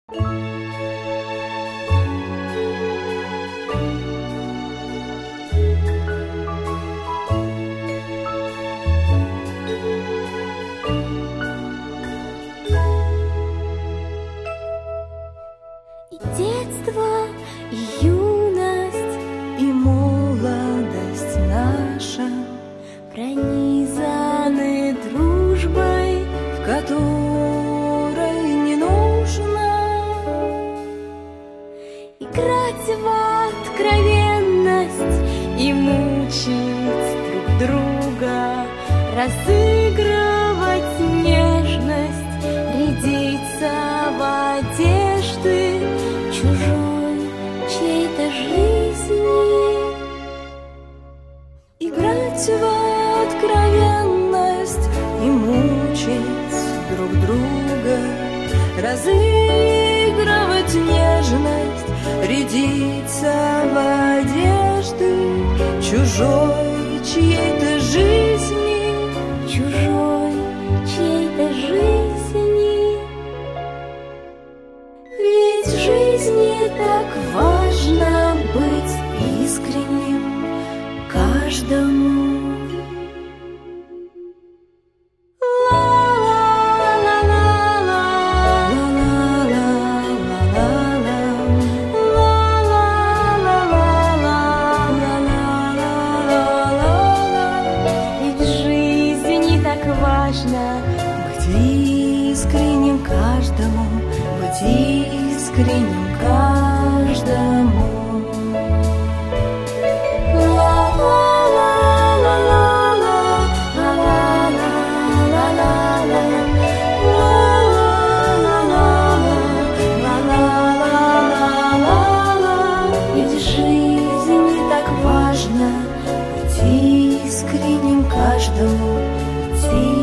И детство, и юность, и молодость наша пронизаны дружбой, в которой не нужно играть в откровенность и мучить друг друга, разыгрывать нежность, рядиться в одежды чужой чьей-то жизни, играть в откровенность и мучить друг друга, разыгрывать нежность, рядиться в одежды чужой чьей-то жизни, чужой чьей-то жизни. Ведь в жизни так важно быть искренним каждому. Ведь в жизни так важно быть искренним каждому, быть искренним каждому. Ведь в жизни так важно быть искренним каждому, быть